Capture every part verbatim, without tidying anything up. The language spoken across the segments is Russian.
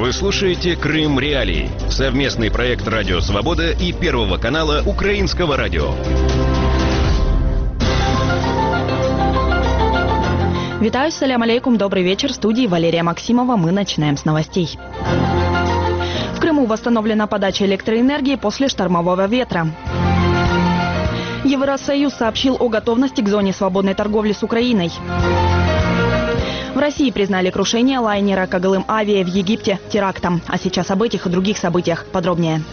Вы слушаете «Крым Реалии» – совместный проект «Радио Свобода» и Первого канала Украинского радио. Витаю, салям алейкум, добрый вечер. В студии Валерия Максимова. Мы начинаем с новостей. В Крыму восстановлена подача электроэнергии после штормового ветра. Евросоюз сообщил о готовности к зоне свободной торговли с Украиной. В России признали крушение лайнера «Когалым Авиа» в Египте терактом. А сейчас об этих и других событиях подробнее.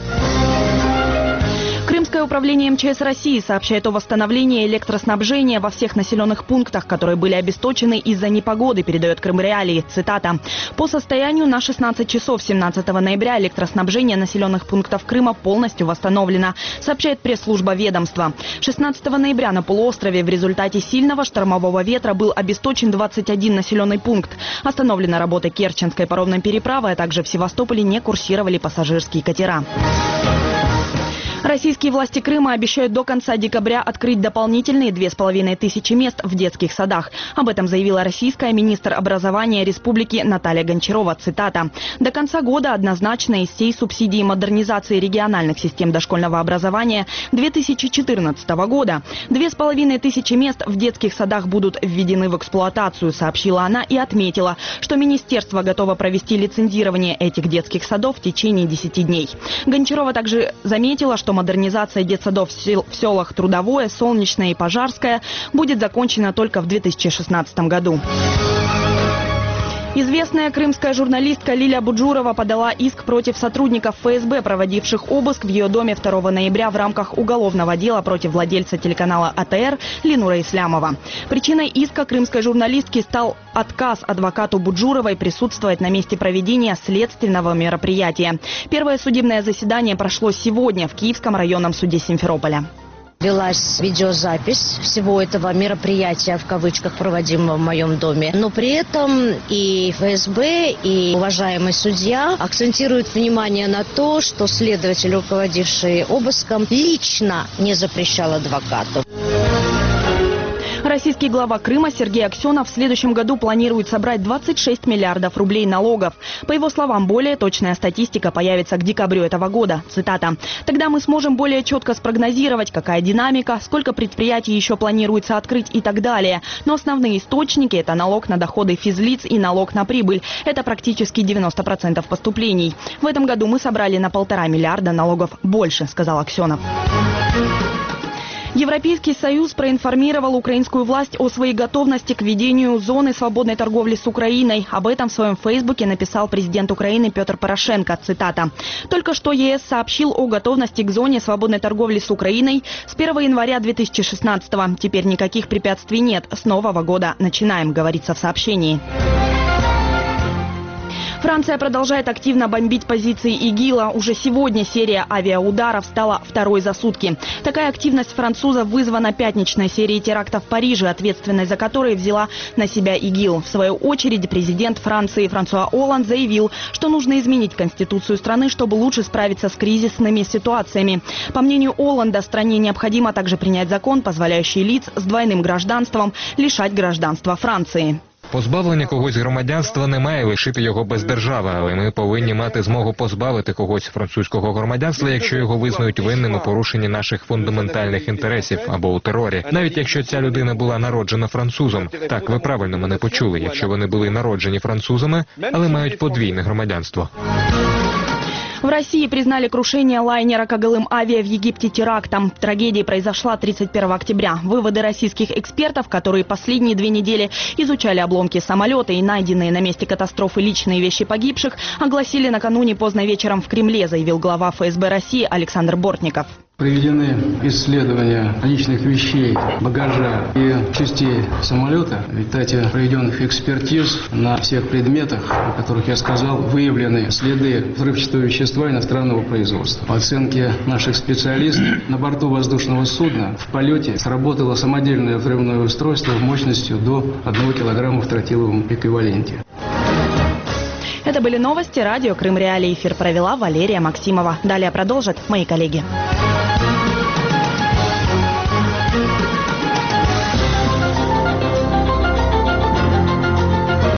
Крымское управление эм че эс России сообщает о восстановлении электроснабжения во всех населенных пунктах, которые были обесточены из-за непогоды, передает Крым Реалии. Цитата. По состоянию на шестнадцать часов семнадцатого ноября электроснабжение населенных пунктов Крыма полностью восстановлено, сообщает пресс-служба ведомства. шестнадцатого ноября на полуострове в результате сильного штормового ветра был обесточен двадцать один населенный пункт. Остановлена работа Керченской паромной переправы, а также в Севастополе не курсировали пассажирские катера. Российские власти Крыма обещают до конца декабря открыть дополнительные две с половиной тысячи мест в детских садах. Об этом заявила российская министр образования республики Наталья Гончарова. Цитата. До конца года однозначно из всей субсидии модернизации региональных систем дошкольного образования две тысячи четырнадцатого года две с половиной тысячи мест в детских садах будут введены в эксплуатацию, сообщила она и отметила, что министерство готово провести лицензирование этих детских садов в течение десяти дней. Гончарова также заметила, что модернизация детсадов в, сел в селах Трудовое, Солнечное и Пожарское будет закончена только в две тысячи шестнадцатом году. Известная крымская журналистка Лиля Буджурова подала иск против сотрудников эф эс бэ, проводивших обыск в ее доме второго ноября в рамках уголовного дела против владельца телеканала а тэ эр Ленура Ислямова. Причиной иска крымской журналистки стал отказ адвокату Буджуровой присутствовать на месте проведения следственного мероприятия. Первое судебное заседание прошло сегодня в Киевском районном суде Симферополя. Велась видеозапись всего этого мероприятия, в кавычках, проводимого в моем доме. Но при этом и эф эс бэ, и уважаемый судья акцентируют внимание на то, что следователь, руководивший обыском, лично не запрещал адвокату. Российский глава Крыма Сергей Аксенов в следующем году планирует собрать двадцать шесть миллиардов рублей налогов. По его словам, более точная статистика появится к декабрю этого года. Цитата. «Тогда мы сможем более четко спрогнозировать, какая динамика, сколько предприятий еще планируется открыть и так далее. Но основные источники – это налог на доходы физлиц и налог на прибыль. Это практически девяносто процентов поступлений. В этом году мы собрали на полтора миллиарда налогов больше», – сказал Аксенов. Европейский Союз проинформировал украинскую власть о своей готовности к введению зоны свободной торговли с Украиной. Об этом в своем фейсбуке написал президент Украины Петр Порошенко. Цитата. «Только что е эс сообщил о готовности к зоне свободной торговли с Украиной с первого января две тысячи шестнадцатого. Теперь никаких препятствий нет. С нового года начинаем», говорится в сообщении. Франция продолжает активно бомбить позиции ИГИЛа. Уже сегодня серия авиаударов стала второй за сутки. Такая активность французов вызвана пятничной серией терактов в Париже, ответственность за которые взяла на себя ИГИЛ. В свою очередь президент Франции Франсуа Олланд заявил, что нужно изменить конституцию страны, чтобы лучше справиться с кризисными ситуациями. По мнению Олланда, стране необходимо также принять закон, позволяющий лиц с двойным гражданством лишать гражданства Франции. Позбавлення когось громадянства не має лишити його без держави, але ми повинні мати змогу позбавити когось французького громадянства, якщо його визнають винним у порушенні наших фундаментальних інтересів або у терорі. Навіть якщо ця людина була народжена французом. Так, ви правильно мене почули, якщо вони були народжені французами, але мають подвійне громадянство. В России признали крушение лайнера «Когалым Авиа» в Египте терактом. Трагедия произошла тридцать первого октября. Выводы российских экспертов, которые последние две недели изучали обломки самолета и найденные на месте катастрофы личные вещи погибших, огласили накануне поздно вечером в Кремле, заявил глава эф эс бэ России Александр Бортников. Проведены исследования личных вещей, багажа и частей самолета. В результате проведенных экспертиз на всех предметах, о которых я сказал, выявлены следы взрывчатого вещества иностранного производства. По оценке наших специалистов, на борту воздушного судна в полете сработало самодельное взрывное устройство мощностью до одного килограмма в тротиловом эквиваленте. Это были новости радио «Крым Реалии». Эфир провела Валерия Максимова. Далее продолжат мои коллеги.